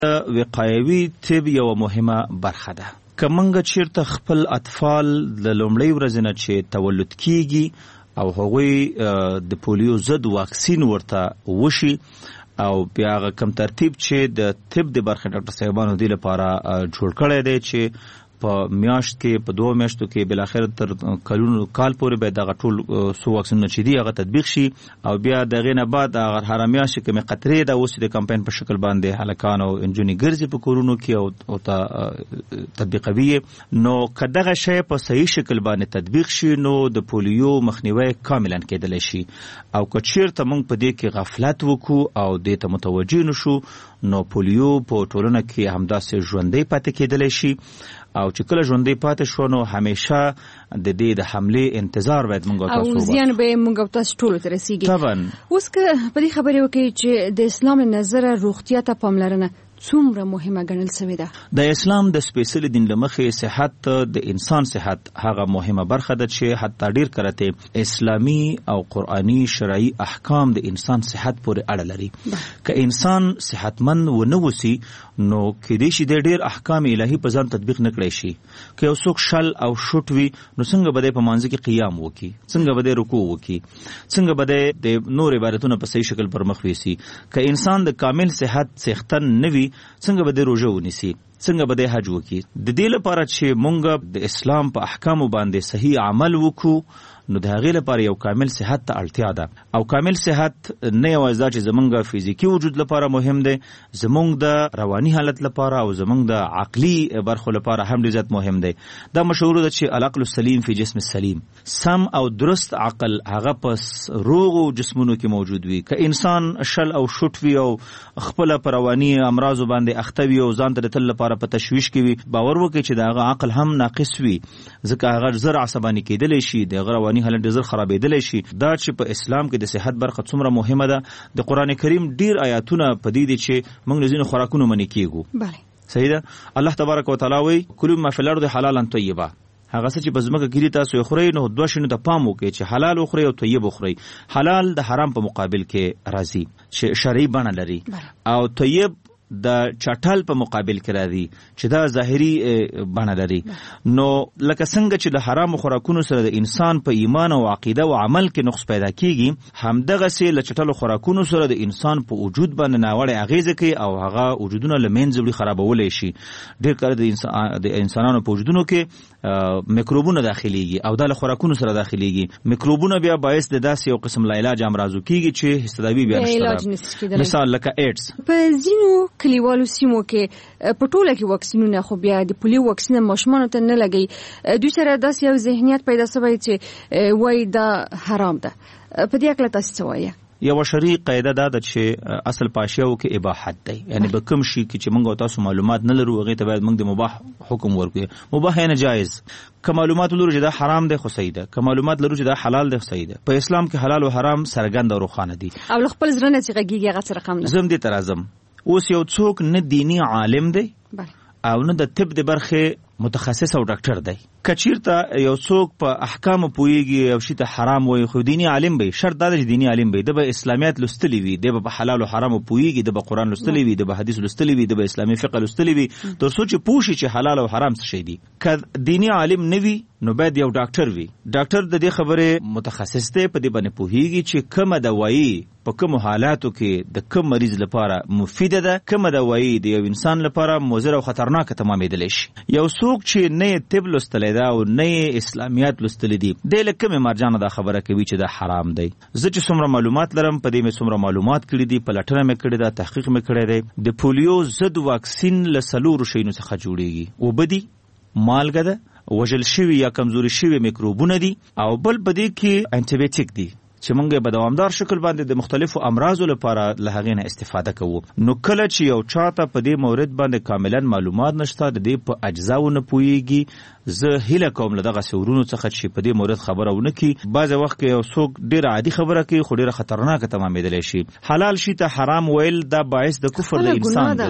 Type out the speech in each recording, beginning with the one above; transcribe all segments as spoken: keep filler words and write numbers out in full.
وقایوي طب یو مهمه برخه ده. کمنګ چیرته خپل اطفال د لومړی ورځې نه چې تولد کیږي او هغوی د پولیو ضد واکسین ورته وشي او بیا هغه کم ترتیب چې د طب د برخې ډاکټر صاحبانو دی لپاره جوړ کړی دی چې په میاشت کې په دوه میاشتو کې بل اخر تر کلونو کال پورې به دغه ټول سو واکسینونه چې دی هغه تطبیق شي او بیا دغه نه بعد هغه هر میاشت کې مې قطرې د اوس د کمپاین په شکل باندې هلکان او انجونی ګرځي په کورونو کې او او ته تطبیقوي. نو کداغه شی په صحیح شکل باندې تطبیق شي نو د پولیو مخنیوي کاملا کېدلی شي. او که چیرته موږ په دې کې غفلت وکړو او دې ته متوجه نشو نو پولیو په ټولنه کې همداسې ژوندۍ پاتې کېدلی شي او چې کله ژوندۍ پاتې شو نو همیشه د دې د حملې انتظار باید موږ تاسو او زیان به موږ تاسو ټول ته رسیږي. طبعا اوس که په دې خبرې وکړي چې د اسلام نظر روغتیا ته پاملرنه څومره مهمه ګڼل شوې ده. د اسلام د سپیشلی دین لمخې صحت د انسان صحت هغه مهمه برخه ده چې حتی ډیر کرته اسلامی او قرآنی شرعي احکام د انسان صحت پورې اړه لري. که انسان صحتمند و نه وسی نو کېدای شي د ډیر احکام الهي په ځان تطبیق نه کړی شي. که یو څوک شل او شوټ وي نو څنګه به په مانځ کې قیام وکړي، څنګه به رکوع وکړي، څنګه به د نور عبادتونو په صحیح شکل پر مخ ويسي. که انسان د کامل صحت څښتن نه وي څنګه به د روزه ونیسي، څنګه به د حج وکړي. د دې لپاره چې مونږ د اسلام په احکامو باندې صحیح عمل وکړو نو د هغې لپاره یو کامل صحت ته اړتیا ده. او کامل صحت نه یوازې دا چې زمونږ فزیکي وجود لپاره مهم دی، زمونږ د رواني حالت لپاره او زمونږ د عقلي برخو لپاره هم ډېر زیات مهم دی. دا مشهور ده چې العقل السلیم فی جسم السلیم، سم او درست عقل هغه په روغو جسمونو کې موجود وي. که انسان شل او شوټ وي او خپله په رواني امراضو باندې اخته وي او ځان ته د تل لپاره په تشویش کې وي، باور وکړئ چې د هغه عقل هم ناقص وي، ځکه هغه زر عصباني کېدلی شي، د هغه رواني حالت ډېر زر خرابېدلی شي. دا چې په اسلام کې د صحت برخه څومره مهمه ده، د قرآن کریم ډېر آیاتونه په دې دي چې موږ له ځینو خوراکونو منع کېږو. بله صحیح ده. الله تبارک وتعالی وایي کلوا ما فی الارض حلالا طیبا. هغه څه چې په ځمکه کې دي تاسو یې خورئ نو دوه شیانو ته پام وکړئ چې حلال وخورئ او طیب وخورئ. حلال د حرام په مقابل کې راځي چې شرعي بڼه لري، او طیب د چټل په مقابل کې راځي چې دا ظاهري بڼه لري. نو لکه څنګه چې د حرام خوراکونو سره د انسان په ایمان او عقیده او عمل کې نقص پیدا کیږي، همدغسې له چټلو خوراکونو سره د انسان په وجود باندې ناوړه اغیزه کوي او هغه وجودونه له منځه وړي، خرابولی شي. ډېر کله د انسان د انسانانو په وجودونو کې میکروبونه داخليږي او دا له خوراکونو سره داخليږي. میکروبونه بیا باعث د داسې یو قسم لاعلاج امراضو کیږي چې هستداوی بیا نشته. مثال لکه ایډز. په ځینو کلیوالو سیمو کې په ټوله کې واکسینونه خو بیا د پولیو واکسین ماشومانو ته نه لګي. دوی سره داسې یو ذهنیت پیدا شوی چې وایي دا حرام ده. په دې اړه تاسو څه وایئ؟ یو شرعي قاعده دا ده چې اصل پاشیاو کې اباحت دی، یعنی به کوم شي کې چې موږ تاسو معلومات نه لرو هغې ته باید موږ د مباح حکم ورکړو. مباح یعنی جایز. که معلومات لرو چې دا حرام دی خو صحیح ده، که معلومات لرو چې دا حلال دی خو صحیح ده. په اسلام کې حلال او حرام څرګند او روښانه دي او له خپل زړه نه چې غږیږي هغه څه رقم ده. زم دې ته راځم. اوس یو څوک نه دینی عالم دی او نه د طب د برخې متخصص او ډاکټر دی. که چیرته یو څوک په احکامو پوهیږي او شي ته حرام وایي خو دینی عالم وي، شرط دا ده چې دینی عالم وي، د به اسلامیات لوستلی وي، د به په حلال او حرامو پوهیږي، د به قرآن لوستلی وي، د به حدیث لوستلی وي، د به اسلامي فقه لوستلی وي، تر څو چې پوه شي چې حلال او حرام څه شی دي. که دینی عالم نه وي نو باید یو ډاکټر وي. ډاکټر د دې خبرې متخصص دی، په دې باندې پوهیږي چې کومه دوايي په کوم حالاتو کې د کوم مریض لپاره مفیده ده، کومه دوايي د یو انسان لپاره مضر او خطرناک تمامېدلی شي. یو څوک چې نه طب لوستلی ده او نه اسلامیات لوستلی دي، دی له کومې مرجانه دا خبره کوي چې دا حرام دی. زه چې څومره معلومات لرم په دې مې څومره معلومات کړي دي، پلټنه مې کړې ده، تحقیق مې کړی دی. د پولیو ضد واکسین له څلورو شیانو څخه جوړیږي. اوبه دي، مالګه ده، وژل شوي یا کمزوري شوي میکروبونه دي، او بل په دې کې انټي بایوټیک دي چې موږ په دوامدار شکل باندې د مختلفو امراضو لپاره له هغې نه استفاده کوو. نو کله چې یو چاته په دې مورد باندې کاملا معلومات نشته، د دې په اجزاو نه پوهیږي، زه هیله کوم له دغه ورونو څخه چې په دې مورد خبره ونه کړي. بعضې وخت کې یو څوک ډېره عادي خبره کوي خو ډېره خطرناکه تمامېدلی شي. حلال شي ته حرام ویل دا باعث د کفر د انسان ګرځي.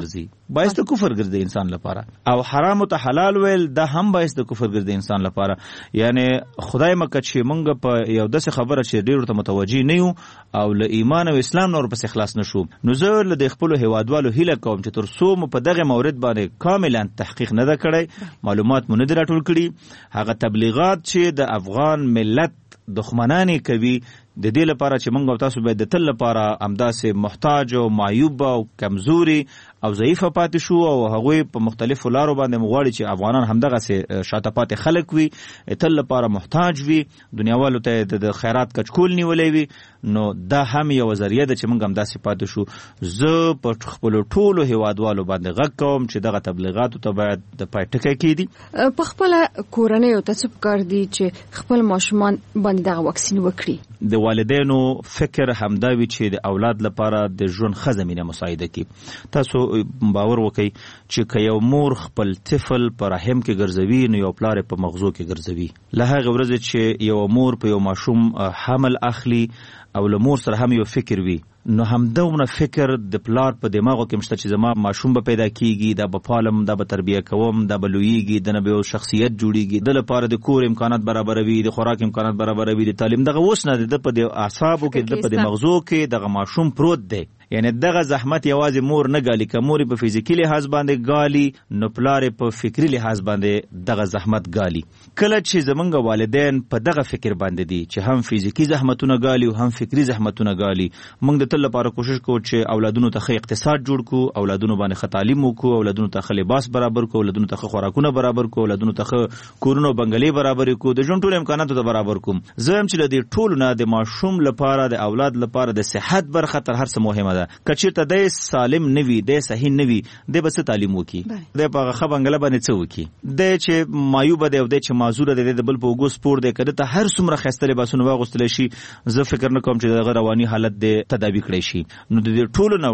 باعث د کفر ګرځي انسان لپاره، او حرام ته حلال ویل دا هم باعث د کفر ګرځي انسان لپاره. یعنی خدای مکه چې مونږ په یو داسې خبره چې ډېر ته متوجي نه یو او له ایمان او اسلام نور پس اخلاص نشو، نو زه له خپل هیوادوالو هیله کوم چې تر څو مو په دغه مورد باندې کاملا تحقیق نه کړی، معلومات مو نه راټول کړي، هغه تبلیغات چې د افغان ملت دښمنانی کوي د دې لپاره چې موږ تاسو باید د تل لپاره امداسه محتاج او معیوب او کمزوري او ضعیفه پاتې شو، او هغه په مختلفو لارو باندې مغواړي چې افغانان همدغه سه شاته پاتې خلک وي، تل لپاره محتاج وي، دنیاوالو ته د خیرات کچکول نیولې وي. نو دا هم یو ذریعہ ده چې موږ همداسه پاتې شو. زه په خپل ټولو هیوادوالو باندې غږ کوم چې دغه تبلیغاتو ته باید د پای ټکی کېدي. په خپل کورنۍ او تاسو کار دي چې خپل ماشومان باندې دغه واکسین وکړي. د والدینو فکر همداوي چې د اولاد لپاره د ژوند ښه زمینه مساعده کړي. تاسو باور وکړئ چې که یو مور خپل طفل په رحم کې ګرځوي نو یو پلار په مغزو کې ګرځوي. له هغه ورځې چې یو مور په یو ماشوم حمل اخلي او له مور سره هم یو فکر وي، نو همدومره فکر د پلار په دماغو کې مشته چې زما ماشوم به پیدا کیږي، دا به پالم، دا به تربیه کوم، دا به لویږي، د نبی او شخصیت جوړیږي، د لپاره د کور امکانات برابروي، د خوراک امکانات برابروي، د تعلیم دغه اوس نه د په د اعصابو کې د په مغزو کې دغه ماشوم پروت دی. یعنی دغه زحمت یوازې مور نه ګالي، که مور په فزیکی لحاظ باندې ګالي نو پلار په فکری لحاظ باندې دغه زحمت ګالي. کله چې زمونږ والدین په دغه فکر باندې دي چې هم فزیکی زحمتونه ګالي او هم فکری زحمتونه ګالي، موږ د تل لپاره کوشش کوو چې اولادونو ته ښه اقتصاد جوړ کړو، اولادونو باندې ښه تعلیم وکړو، اولادونو ته ښه لباس برابر کړو، اولادونو ته ښه خوراکونه برابر کړو، اولادونو ته ښه کورونه او بنګلې برابر کړو، د ژوند ټول امکانات ته برابر کوم. زه هم چې د دې ټولو نه د ماشوم لپاره د اولاد لپاره د صحت برخه تر هر څه مهمه ده. کچېرته د سالم نوي، د صحیح نوي، د به څه تعلیم وکي، د په ښه بنګله باندې څه وکي، د چې معیوب دی او د چې معذور دی د بل په اوګو سپور دی، کده ته هر څومره خسته لباسونه واغوستل شي، زه فکر نه کوم چې دغه رواني حالت د تداوی کړی شي. نو د ټولو نه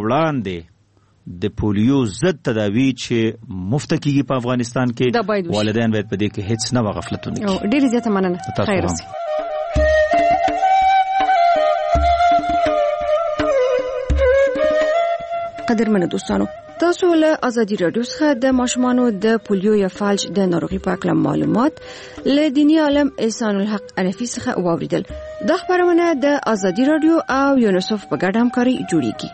وړاندې د پولیو ضد تداوی چې مفت کیږي په افغانستان کې، والدین باید په دې کې هیڅ نه غفلت ونه کړي. ډېر زیاته مننه. خیر اوسئ. قدرمنو دوستانو، تاسو له ازادي رادیو څخه د ماشومانو د پولیو یا فالج د ناروغي په اړه معلومات له دیني عالم احسان الحق انفي څخه واوریدل. د خبرونه د ازادي رادیو او یونیسف په ګډه همکاري جوړیږي.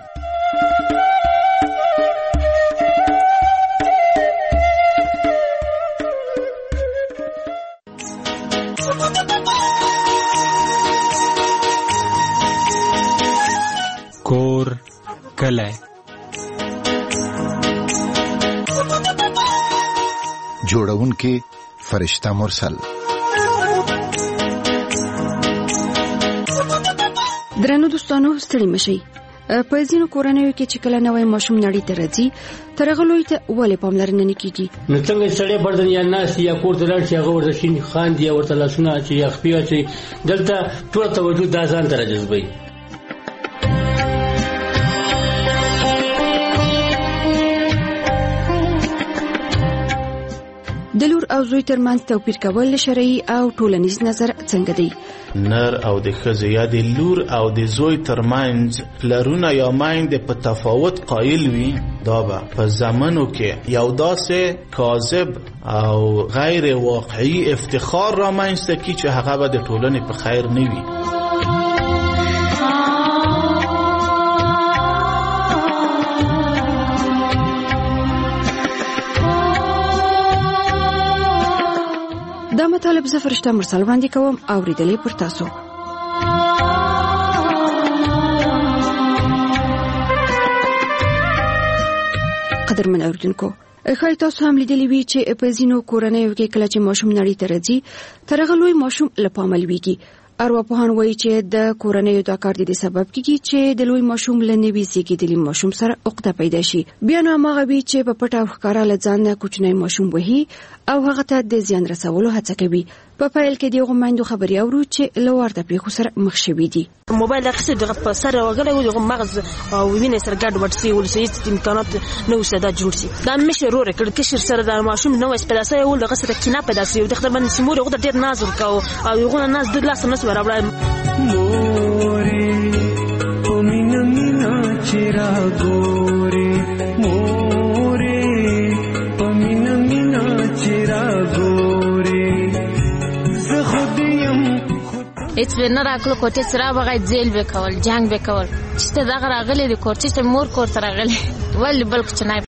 کور کله جوړونکي فرشتہ مرسل. درنو دوستانو، ستړي مشئ. په ځینو کورنیو کې چې کله نوې ماشوم نړۍ ته راځي، تر هغه لوی ته ولې پاملرنه نه کیږي؟ نو څنګه سړی بردن یا ناس یا کور ته لاړ شي، هغه ورته شین خاندي او ورته لاسونه اچي یا خپې اچي، دلته ټول توجه دا ځان ته راجذبوي. د لور او زوی ترمنځ توپیر کول شرعي او ټولنیز نظر څنګه دی؟ نر او د ښځې یا د لور او د زوی ترمنځ پلرونه یا میندې په تفاوت قایل وي، دا به په زمانو کې یو داسې کاذب او غیر واقعي افتخار رامنځته کړي چې هغه به د ټولنې په خیر نه وي. دا مطالب زه فرشته مرسل وړاندې کوم، اوریدلې پر تاسو. قدرمن اوریدونکو، ښایي تاسو هم لیدلی وي چې په ځینو کورنیو کې کله چې ماشوم نړۍ ته راځي، تر هغه لوی ماشوم له پامه لویږي. ارواپوهان وایي چې د کورنیو دا کار د سبب کیږي چې د لوی ماشوم له نوي زیږیدلي ماشوم سره عقده پیدا شي. بیا نو هغه وی چې په پټه او ښکارا له ځان نه کوچنی ماشوم وهي او هغه ته د زیان رسولو هڅه کوي. په پیل کې دغه میندو خبري اورو چې لوړ د پیښو سره مخ شوي دي. موبایل اخیسته دغه په سر وغلی و، دغه مغز او وینې سره ګډ وډ شي، ولې امکانات نه وسه دا جوړ شي. دا مشه روره کړ کشر سره د ماشوم نو اس پیدا سي، ول دغه سره کینه پیدا سي، د خپل باندې سمور غوډه ډیر ناز ورکاو او یو ناز د لاس نس ورابړم. مورې او مینا مینا چیرې ګورې، مورې هیڅ نه راکلو کوټه سره بغای ځیل وکول جنگ وکول چې دا راغلي د کوټه مور کور تر راغلي ولې بل څه نه